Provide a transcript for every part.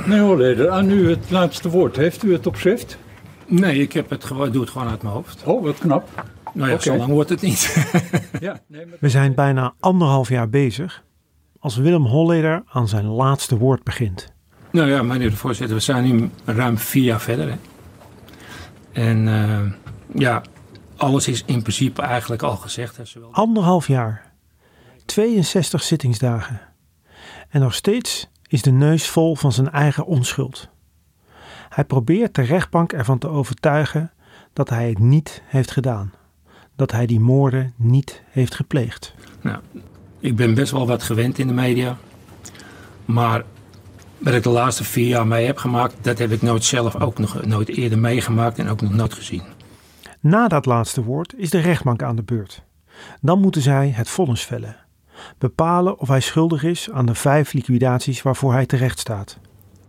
Meneer Holleder, aan u het laatste woord. Heeft u het op schrift? Nee, ik doe het gewoon uit mijn hoofd. Oh, wat knap. Nou ja, Zo lang wordt het niet. Ja, we zijn bijna 1,5 jaar bezig als Willem Holleder aan zijn laatste woord begint. Nou ja, meneer de voorzitter, we zijn nu ruim 4 jaar verder. Hè. En alles is in principe eigenlijk al gezegd. Hè, zowel... 1,5 jaar. 62 zittingsdagen. En nog steeds is de neus vol van zijn eigen onschuld. Hij probeert de rechtbank ervan te overtuigen dat hij het niet heeft gedaan. Dat hij die moorden niet heeft gepleegd. Nou, ik ben best wel wat gewend in de media. Maar wat ik de laatste 4 jaar mee heb gemaakt, dat heb ik nooit eerder meegemaakt en ook nog nooit gezien. Na dat laatste woord is de rechtbank aan de beurt. Dan moeten zij het vonnis vellen. Bepalen of hij schuldig is aan de 5 liquidaties waarvoor hij terecht staat.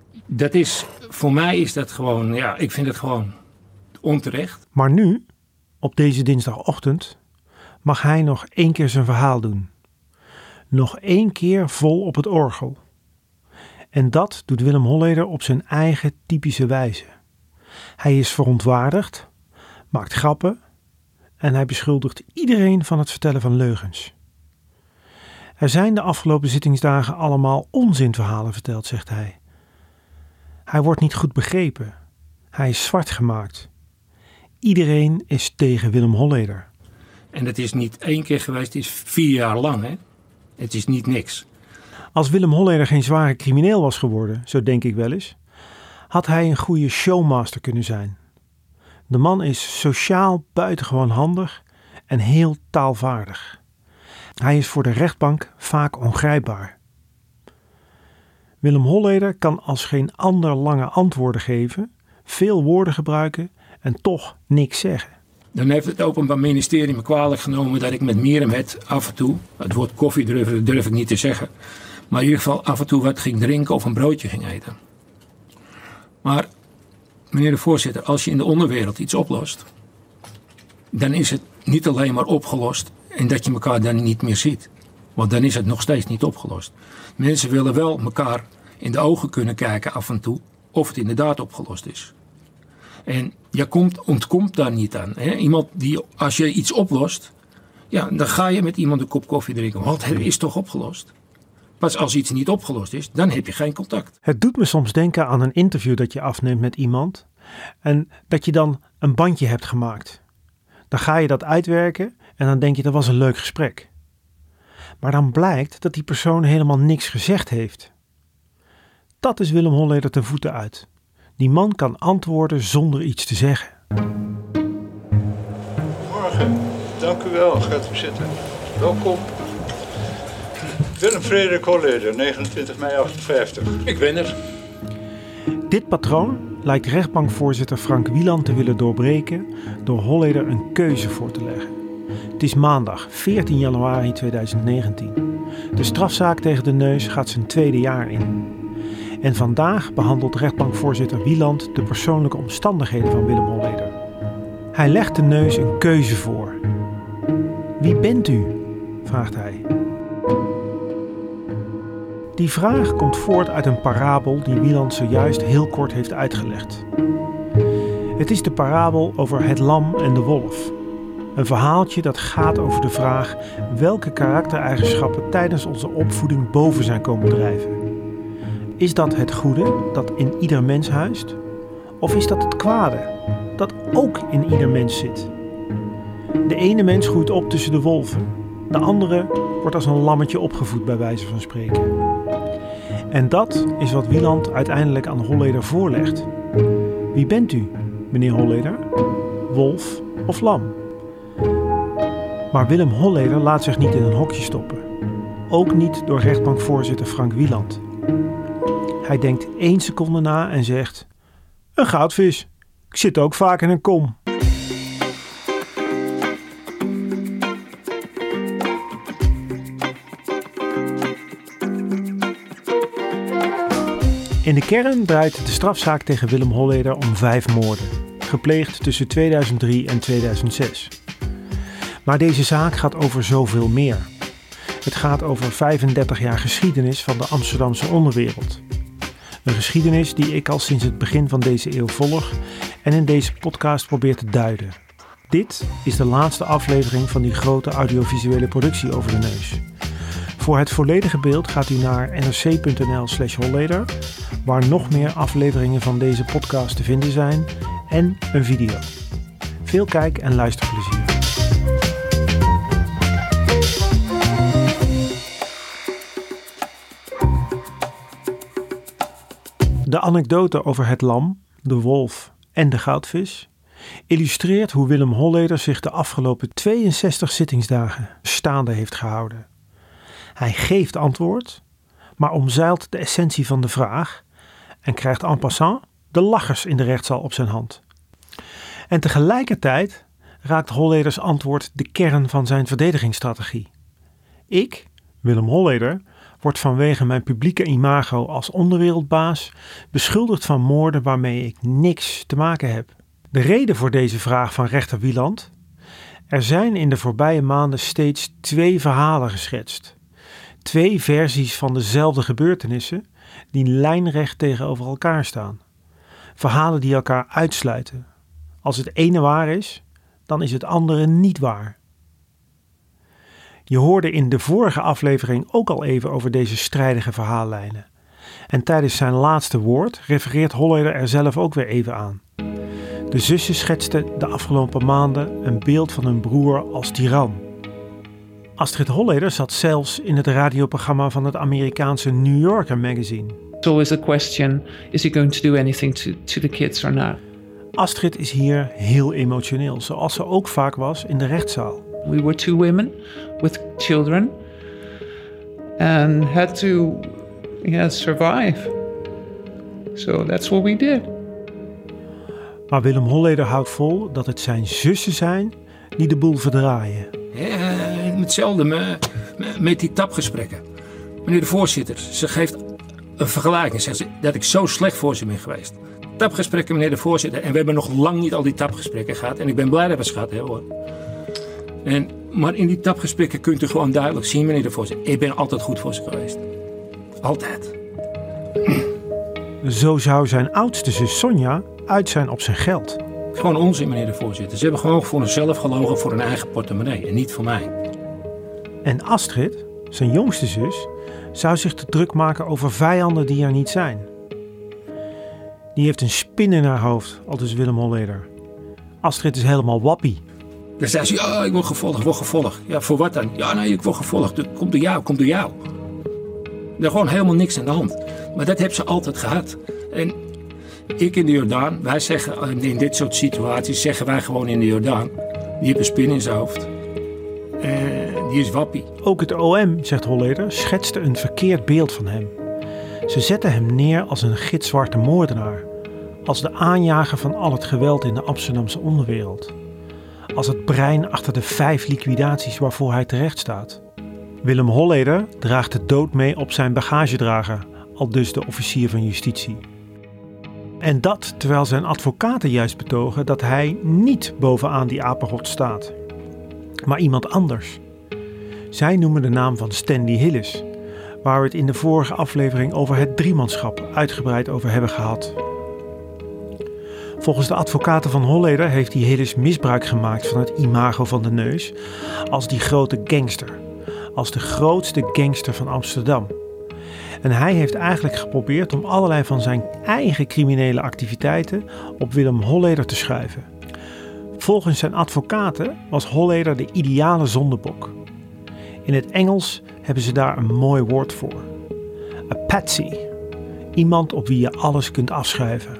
Voor mij is dat gewoon, ik vind het gewoon onterecht. Maar nu, op deze dinsdagochtend, mag hij nog 1 keer zijn verhaal doen. Nog 1 keer vol op het orgel. En dat doet Willem Holleder op zijn eigen typische wijze. Hij is verontwaardigd, maakt grappen en hij beschuldigt iedereen van het vertellen van leugens. Er zijn de afgelopen zittingsdagen allemaal onzinverhalen verteld, zegt hij. Hij wordt niet goed begrepen. Hij is zwart gemaakt. Iedereen is tegen Willem Holleder. En het is niet 1 keer geweest, het is 4 jaar lang. Hè? Het is niet niks. Als Willem Holleder geen zware crimineel was geworden, zo denk ik wel eens, had hij een goede showmaster kunnen zijn. De man is sociaal buitengewoon handig en heel taalvaardig. Hij is voor de rechtbank vaak ongrijpbaar. Willem Holleder kan als geen ander lange antwoorden geven, veel woorden gebruiken en toch niks zeggen. Dan heeft het Openbaar Ministerie me kwalijk genomen dat ik met Mierenmet af en toe, het woord koffie durf ik niet te zeggen, maar in ieder geval af en toe wat ging drinken of een broodje ging eten. Maar, meneer de voorzitter, als je in de onderwereld iets oplost, dan is het niet alleen maar opgelost en dat je elkaar dan niet meer ziet. Want dan is het nog steeds niet opgelost. Mensen willen wel elkaar in de ogen kunnen kijken af en toe of het inderdaad opgelost is. En je ontkomt daar niet aan. Hè? Iemand die, als je iets oplost, dan ga je met iemand een kop koffie drinken. Want het is toch opgelost. Pas als iets niet opgelost is, dan heb je geen contact. Het doet me soms denken aan een interview dat je afneemt met iemand en dat je dan een bandje hebt gemaakt. Dan ga je dat uitwerken en dan denk je dat was een leuk gesprek. Maar dan blijkt dat die persoon helemaal niks gezegd heeft. Dat is Willem Holleder ten voeten uit. Die man kan antwoorden zonder iets te zeggen. Morgen, dank u wel. Gaat u zitten. Welkom. Willem Frederik Holleder, 29 mei 58. Ik ben er. Dit patroon lijkt rechtbankvoorzitter Frank Wieland te willen doorbreken door Holleder een keuze voor te leggen. Het is maandag 14 januari 2019. De strafzaak tegen de neus gaat zijn 2e jaar in. En vandaag behandelt rechtbankvoorzitter Wieland de persoonlijke omstandigheden van Willem Holleder. Hij legt de neus een keuze voor. Wie bent u? Vraagt hij. Die vraag komt voort uit een parabel die Wieland zojuist heel kort heeft uitgelegd. Het is de parabel over het lam en de wolf. Een verhaaltje dat gaat over de vraag welke karaktereigenschappen tijdens onze opvoeding boven zijn komen drijven. Is dat het goede dat in ieder mens huist? Of is dat het kwade dat ook in ieder mens zit? De ene mens groeit op tussen de wolven. De andere wordt als een lammetje opgevoed bij wijze van spreken. En dat is wat Wieland uiteindelijk aan Holleder voorlegt. Wie bent u, meneer Holleder? Wolf of lam? Maar Willem Holleder laat zich niet in een hokje stoppen. Ook niet door rechtbankvoorzitter Frank Wieland. Hij denkt 1 seconde na en zegt: een goudvis. Ik zit ook vaak in een kom. In de kern draait de strafzaak tegen Willem Holleder om 5 moorden, gepleegd tussen 2003 en 2006. Maar deze zaak gaat over zoveel meer. Het gaat over 35 jaar geschiedenis van de Amsterdamse onderwereld. Een geschiedenis die ik al sinds het begin van deze eeuw volg en in deze podcast probeer te duiden. Dit is de laatste aflevering van die grote audiovisuele productie over de neus. Voor het volledige beeld gaat u naar nrc.nl/Holleder, waar nog meer afleveringen van deze podcast te vinden zijn en een video. Veel kijk- en luisterplezier. De anekdote over het lam, de wolf en de goudvis illustreert hoe Willem Holleder zich de afgelopen 62 zittingsdagen staande heeft gehouden. Hij geeft antwoord, maar omzeilt de essentie van de vraag en krijgt en passant de lachers in de rechtszaal op zijn hand. En tegelijkertijd raakt Holleders antwoord de kern van zijn verdedigingsstrategie. Ik, Willem Holleder, word vanwege mijn publieke imago als onderwereldbaas beschuldigd van moorden waarmee ik niks te maken heb. De reden voor deze vraag van rechter Wieland? Er zijn in de voorbije maanden steeds 2 verhalen geschetst. 2 versies van dezelfde gebeurtenissen die lijnrecht tegenover elkaar staan. Verhalen die elkaar uitsluiten. Als het ene waar is, dan is het andere niet waar. Je hoorde in de vorige aflevering ook al even over deze strijdige verhaallijnen. En tijdens zijn laatste woord refereert Holleder er zelf ook weer even aan. De zussen schetsten de afgelopen maanden een beeld van hun broer als tiran. Astrid Holleder zat zelfs in het radioprogramma van het Amerikaanse New Yorker magazine. It's always a question, is he going to do anything to the kids or not? Astrid is hier heel emotioneel, zoals ze ook vaak was in de rechtszaal. We were 2 women with children and had to survive. So that's what we did. Maar Willem Holleder houdt vol dat het zijn zussen zijn die de boel verdraaien. Hetzelfde met die tapgesprekken. Meneer de voorzitter, ze geeft een vergelijking. Zegt ze dat ik zo slecht voor ze ben geweest. Tapgesprekken, meneer de voorzitter. En we hebben nog lang niet al die tapgesprekken gehad. En ik ben blij dat we ze gehad hebben, hoor. Maar in die tapgesprekken kunt u gewoon duidelijk zien, meneer de voorzitter. Ik ben altijd goed voor ze geweest. Altijd. Zo zou zijn oudste zus Sonja uit zijn op zijn geld. Gewoon onzin, meneer de voorzitter. Ze hebben gewoon voor zichzelf gelogen voor hun eigen portemonnee en niet voor mij. En Astrid, zijn jongste zus, zou zich te druk maken over vijanden die er niet zijn. Die heeft een spin in haar hoofd, aldus Willem Holleder. Astrid is helemaal wappie. Dan zei ze, ja, ik word gevolgd. Ja, voor wat dan? Ja, nee, ik word gevolgd. Komt door jou. Er is gewoon helemaal niks aan de hand. Maar dat heeft ze altijd gehad. En ik in de Jordaan, wij zeggen in dit soort situaties, zeggen wij gewoon in de Jordaan, die heeft een spin in zijn hoofd. Die is wappie. Ook het OM, zegt Holleder, schetste een verkeerd beeld van hem. Ze zetten hem neer als een gitzwarte moordenaar. Als de aanjager van al het geweld in de Amsterdamse onderwereld. Als het brein achter de 5 liquidaties waarvoor hij terecht staat. Willem Holleder draagt de dood mee op zijn bagagedrager, aldus de officier van justitie. En dat terwijl zijn advocaten juist betogen dat hij niet bovenaan die apenrot staat. Maar iemand anders. Zij noemen de naam van Stanley Hillis, waar we het in de vorige aflevering over het driemanschap uitgebreid over hebben gehad. Volgens de advocaten van Holleder heeft die Hillis misbruik gemaakt van het imago van de neus als die grote gangster. Als de grootste gangster van Amsterdam. En hij heeft eigenlijk geprobeerd om allerlei van zijn eigen criminele activiteiten op Willem Holleder te schuiven. Volgens zijn advocaten was Holleder de ideale zondebok. In het Engels hebben ze daar een mooi woord voor. A patsy. Iemand op wie je alles kunt afschuiven.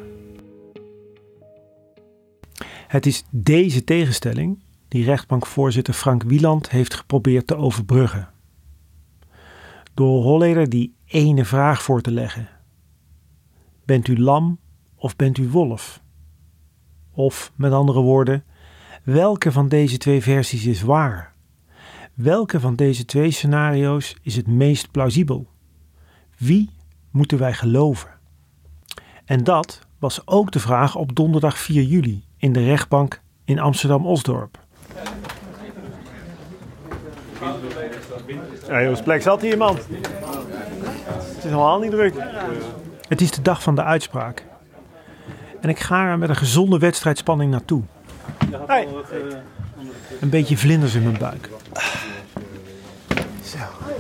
Het is deze tegenstelling die rechtbankvoorzitter Frank Wieland heeft geprobeerd te overbruggen. Door Holleder die ene vraag voor te leggen. Bent u lam of bent u wolf? Of, met andere woorden, welke van deze 2 versies is waar? Welke van deze 2 scenario's is het meest plausibel? Wie moeten wij geloven? En dat was ook de vraag op donderdag 4 juli in de rechtbank in Amsterdam-Osdorp. Ja, Joost Plek, zat hier iemand? Het is helemaal niet druk. Het is de dag van de uitspraak. En ik ga er met een gezonde wedstrijdspanning naartoe. Hey. Een beetje vlinders in mijn buik. Zo.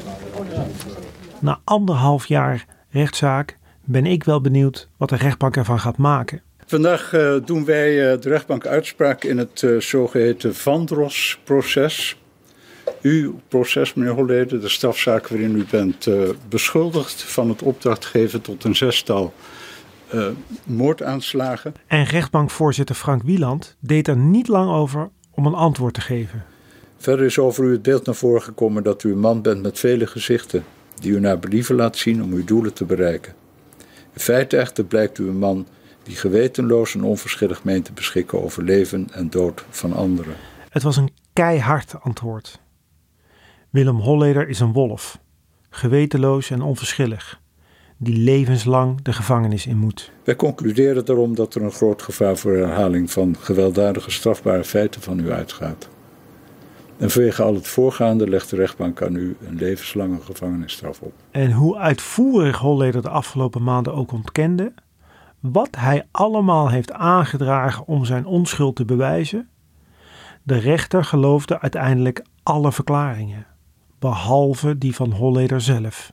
Na 1,5 jaar rechtszaak ben ik wel benieuwd wat de rechtbank ervan gaat maken. Vandaag doen wij de rechtbank uitspraak in het zogeheten Vandros-proces. Uw proces, meneer Holleder, de strafzaak waarin u bent beschuldigd van het opdrachtgeven tot een 6-tal moordaanslagen. En rechtbankvoorzitter Frank Wieland deed er niet lang over om een antwoord te geven. Verder is over u het beeld naar voren gekomen dat u een man bent met vele gezichten, die u naar believen laat zien om uw doelen te bereiken. In feite echter blijkt u een man die gewetenloos en onverschillig meent te beschikken over leven en dood van anderen. Het was een keihard antwoord. Willem Holleder is een wolf, gewetenloos en onverschillig, die levenslang de gevangenis in moet. Wij concluderen daarom dat er een groot gevaar voor herhaling van gewelddadige strafbare feiten van u uitgaat. En vanwege al het voorgaande legt de rechtbank aan u een levenslange gevangenisstraf op. En hoe uitvoerig Holleder de afgelopen maanden ook ontkende, wat hij allemaal heeft aangedragen om zijn onschuld te bewijzen, de rechter geloofde uiteindelijk alle verklaringen, behalve die van Holleder zelf.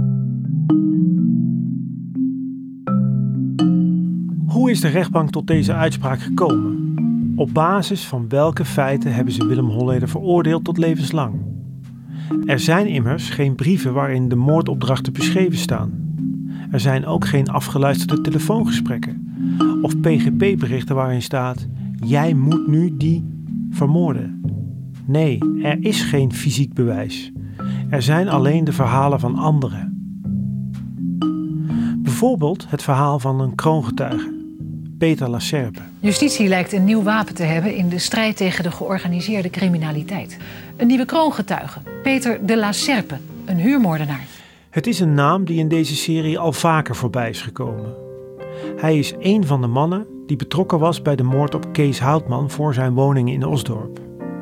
Hoe is de rechtbank tot deze uitspraak gekomen? Op basis van welke feiten hebben ze Willem Holleder veroordeeld tot levenslang? Er zijn immers geen brieven waarin de moordopdrachten beschreven staan. Er zijn ook geen afgeluisterde telefoongesprekken of PGP-berichten waarin staat: jij moet nu die vermoorden. Nee, er is geen fysiek bewijs. Er zijn alleen de verhalen van anderen. Bijvoorbeeld het verhaal van een kroongetuige, Peter Lacerpe. Justitie lijkt een nieuw wapen te hebben in de strijd tegen de georganiseerde criminaliteit. Een nieuwe kroongetuige, Peter de Lacerpe, een huurmoordenaar. Het is een naam die in deze serie al vaker voorbij is gekomen. Hij is een van de mannen die betrokken was bij de moord op Kees Houtman voor zijn woning in Osdorp.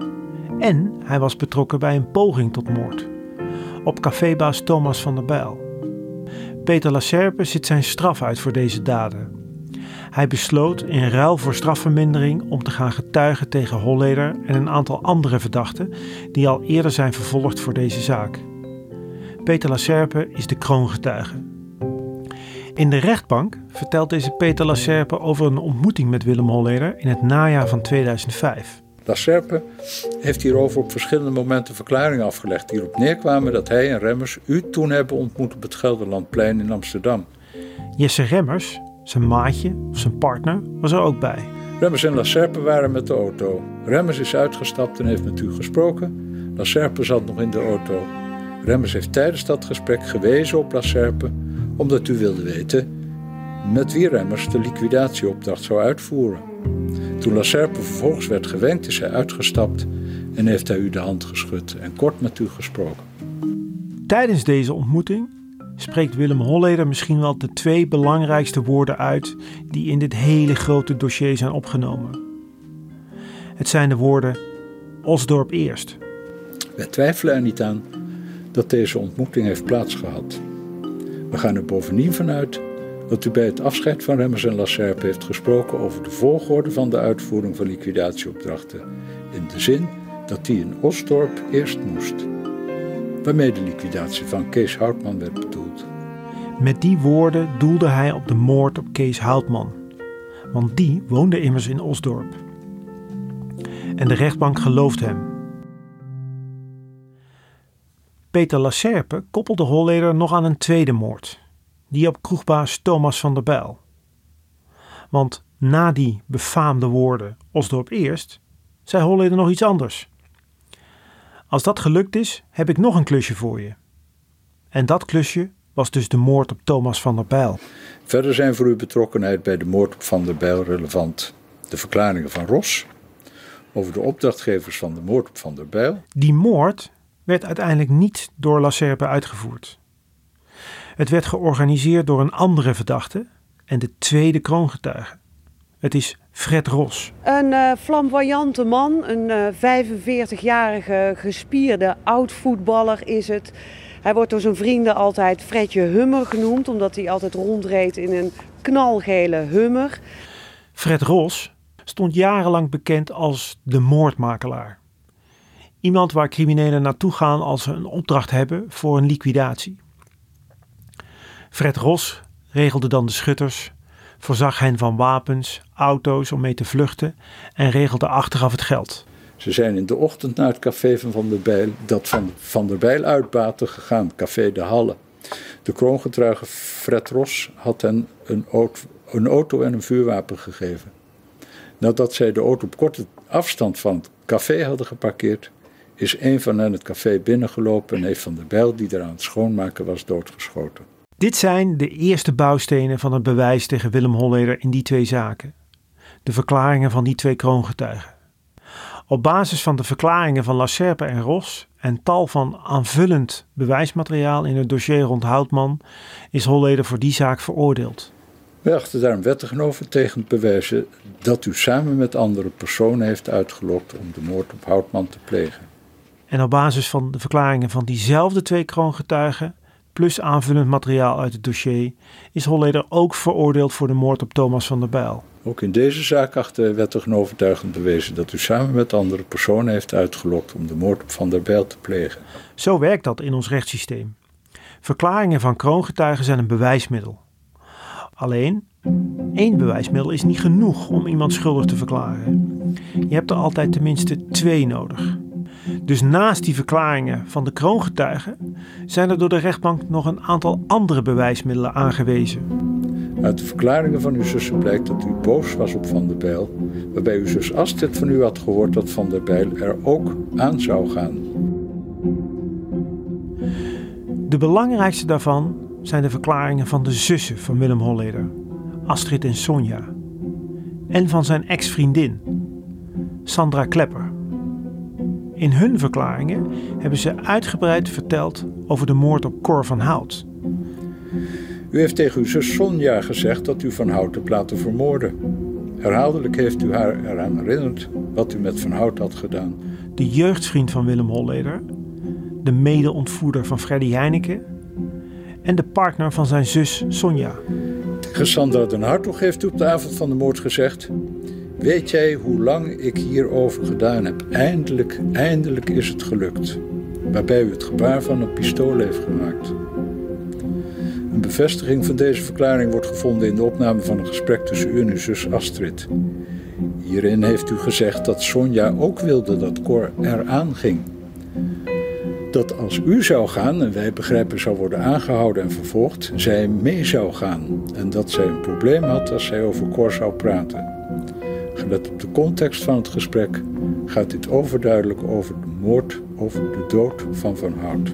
En hij was betrokken bij een poging tot moord op cafébaas Thomas van der Bijl. Peter Lacerpe zit zijn straf uit voor deze daden. Hij besloot in ruil voor strafvermindering om te gaan getuigen tegen Holleder en een aantal andere verdachten die al eerder zijn vervolgd voor deze zaak. Peter Lacerpe is de kroongetuige. In de rechtbank vertelt deze Peter Lacerpe over een ontmoeting met Willem Holleder in het najaar van 2005. Lacerpe heeft hierover op verschillende momenten verklaringen afgelegd die erop neerkwamen dat hij en Remmers u toen hebben ontmoet op het Gelderlandplein in Amsterdam. Jesse Remmers, zijn maatje of zijn partner, was er ook bij. Remmers en Lacerpe waren met de auto. Remmers is uitgestapt en heeft met u gesproken. Lacerpe zat nog in de auto. Remmers heeft tijdens dat gesprek gewezen op Lacerpe, omdat u wilde weten met wie Remmers de liquidatieopdracht zou uitvoeren. Toen Lacerpe vervolgens werd gewenkt, is hij uitgestapt en heeft hij u de hand geschud en kort met u gesproken. Tijdens deze ontmoeting spreekt Willem Holleder misschien wel de 2 belangrijkste woorden uit die in dit hele grote dossier zijn opgenomen. Het zijn de woorden Osdorp eerst. Wij twijfelen er niet aan dat deze ontmoeting heeft plaatsgehad. We gaan er bovendien vanuit dat u bij het afscheid van Remmers en Lacerpe heeft gesproken over de volgorde van de uitvoering van liquidatieopdrachten, in de zin dat die in Osdorp eerst moest, waarmee de liquidatie van Kees Houtman werd bedoeld. Met die woorden doelde hij op de moord op Kees Houtman, want die woonde immers in Osdorp. En de rechtbank gelooft hem. Peter Lacerpe koppelde Holleder nog aan een tweede moord, die op kroegbaas Thomas van der Bijl. Want na die befaamde woorden Osdorp eerst, zei Holleder nog iets anders. Als dat gelukt is, heb ik nog een klusje voor je. En dat klusje was dus de moord op Thomas van der Bijl. Verder zijn voor uw betrokkenheid bij de moord op Van der Bijl relevant de verklaringen van Ros over de opdrachtgevers van de moord op Van der Bijl. Die moord werd uiteindelijk niet door Lacerpe uitgevoerd. Het werd georganiseerd door een andere verdachte en de tweede kroongetuige. Het is Fred Ros. Een flamboyante man, een 45-jarige gespierde oud-voetballer is het. Hij wordt door zijn vrienden altijd Fredje Hummer genoemd, omdat hij altijd rondreed in een knalgele Hummer. Fred Ros stond jarenlang bekend als de moordmakelaar. Iemand waar criminelen naartoe gaan als ze een opdracht hebben voor een liquidatie. Fred Ros regelde dan de schutters, voorzag hen van wapens, auto's om mee te vluchten en regelde achteraf het geld. Ze zijn in de ochtend naar het café van Van der Bijl, dat van Van der Bijl uitbaatte, gegaan, café De Halle. De kroongetuige Fred Ros had hen een auto en een vuurwapen gegeven. Nadat zij de auto op korte afstand van het café hadden geparkeerd, is een van hen het café binnengelopen en heeft Van der Bijl, die er aan het schoonmaken was, doodgeschoten. Dit zijn de eerste bouwstenen van het bewijs tegen Willem Holleder in die twee zaken. De verklaringen van die twee kroongetuigen. Op basis van de verklaringen van Lacerpe en Ros en tal van aanvullend bewijsmateriaal in het dossier rond Houtman is Holleder voor die zaak veroordeeld. Wij achten daarom wettig overtuigend bewijzen dat u samen met andere personen heeft uitgelokt om de moord op Houtman te plegen. En op basis van de verklaringen van diezelfde twee kroongetuigen plus aanvullend materiaal uit het dossier is Holleder ook veroordeeld voor de moord op Thomas van der Bijl. Ook in deze zaak achten wij wettig en overtuigend bewezen dat u samen met andere personen heeft uitgelokt om de moord op Van der Bijl te plegen. Zo werkt dat in ons rechtssysteem. Verklaringen van kroongetuigen zijn een bewijsmiddel. Alleen, één bewijsmiddel is niet genoeg om iemand schuldig te verklaren. Je hebt er altijd tenminste 2 nodig. Dus naast die verklaringen van de kroongetuigen zijn er door de rechtbank nog een aantal andere bewijsmiddelen aangewezen. Uit de verklaringen van uw zussen blijkt dat u boos was op Van der Bijl, waarbij uw zus Astrid van u had gehoord dat Van der Bijl er ook aan zou gaan. De belangrijkste daarvan zijn de verklaringen van de zussen van Willem Holleder, Astrid en Sonja, en van zijn ex-vriendin, Sandra Klepper. In hun verklaringen hebben ze uitgebreid verteld over de moord op Cor van Hout. U heeft tegen uw zus Sonja gezegd dat u Van Hout hebt laten vermoorden. Herhaaldelijk heeft u haar eraan herinnerd wat u met Van Hout had gedaan. De jeugdvriend van Willem Holleder, de mede-ontvoerder van Freddy Heineken en de partner van zijn zus Sonja. Tegen Sandra den Hartog heeft u op de avond van de moord gezegd: weet jij hoe lang ik hierover gedaan heb? Eindelijk is het gelukt. Waarbij u het gebaar van een pistool heeft gemaakt. Een bevestiging van deze verklaring wordt gevonden in de opname van een gesprek tussen u en uw zus Astrid. Hierin heeft u gezegd dat Sonja ook wilde dat Cor eraan ging. Dat als u zou gaan en wij begrijpen zou worden aangehouden en vervolgd, zij mee zou gaan. En dat zij een probleem had als zij over Cor zou praten. Gelet op de context van het gesprek gaat dit overduidelijk over de moord of de dood van Van Hout.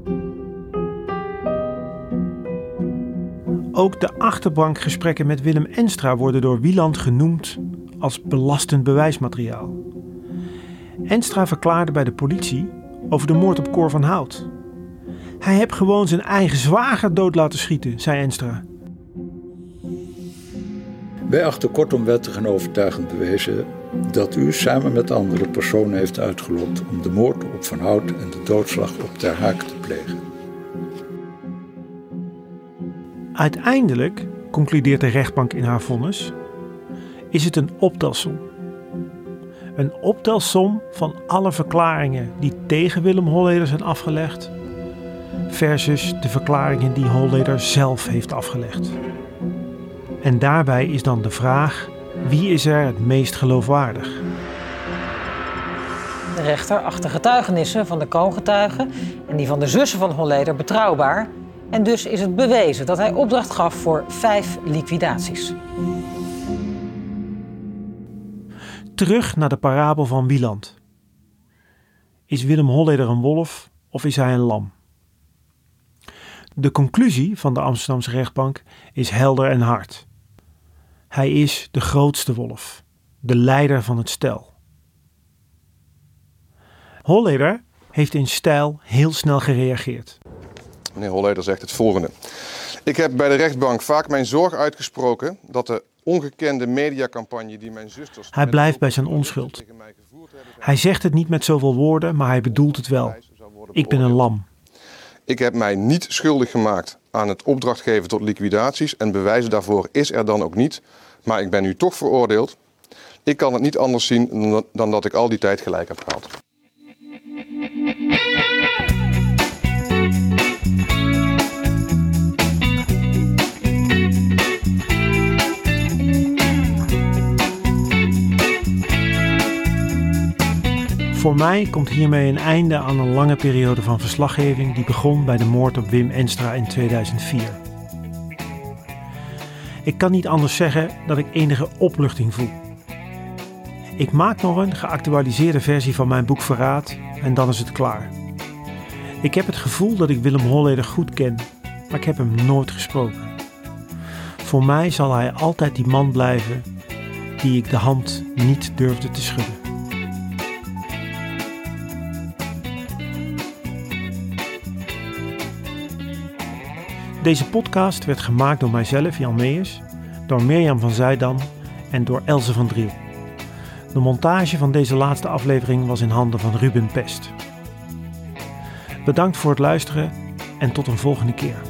Ook de achterbankgesprekken met Willem Enstra worden door Wieland genoemd als belastend bewijsmateriaal. Enstra verklaarde bij de politie over de moord op Cor van Hout. Hij heeft gewoon zijn eigen zwager dood laten schieten, zei Enstra. Wij achten kortom wettig en overtuigend bewezen dat u samen met andere personen heeft uitgelokt om de moord op Van Hout en de doodslag op Ter Haak te plegen. Uiteindelijk, concludeert de rechtbank in haar vonnis, is het een optelsom. Een optelsom van alle verklaringen die tegen Willem Holleder zijn afgelegd versus de verklaringen die Holleder zelf heeft afgelegd. En daarbij is dan de vraag: wie is er het meest geloofwaardig? De rechter acht de getuigenissen van de kroongetuigen en die van de zussen van Holleder betrouwbaar. En dus is het bewezen dat hij opdracht gaf voor 5 liquidaties. Terug naar de parabel van Wieland. Is Willem Holleder een wolf of is hij een lam? De conclusie van de Amsterdamse rechtbank is helder en hard. Hij is de grootste wolf, de leider van het stel. Holleder heeft in stijl heel snel gereageerd. Meneer Holleder zegt het volgende. Ik heb bij de rechtbank vaak mijn zorg uitgesproken dat de ongekende mediacampagne die mijn zusters... Hij blijft bij zijn onschuld. Hij zegt het niet met zoveel woorden, maar hij bedoelt het wel. Ik ben een lam. Ik heb mij niet schuldig gemaakt aan het opdrachtgeven tot liquidaties en bewijzen daarvoor is er dan ook niet. Maar ik ben nu toch veroordeeld. Ik kan het niet anders zien dan dat ik al die tijd gelijk heb gehad. Voor mij komt hiermee een einde aan een lange periode van verslaggeving die begon bij de moord op Wim Enstra in 2004. Ik kan niet anders zeggen dat ik enige opluchting voel. Ik maak nog een geactualiseerde versie van mijn boek Verraad en dan is het klaar. Ik heb het gevoel dat ik Willem Holleder goed ken, maar ik heb hem nooit gesproken. Voor mij zal hij altijd die man blijven die ik de hand niet durfde te schudden. Deze podcast werd gemaakt door mijzelf, Jan Meijers, door Mirjam van Zuidam en door Else van Driel. De montage van deze laatste aflevering was in handen van Ruben Pest. Bedankt voor het luisteren en tot een volgende keer.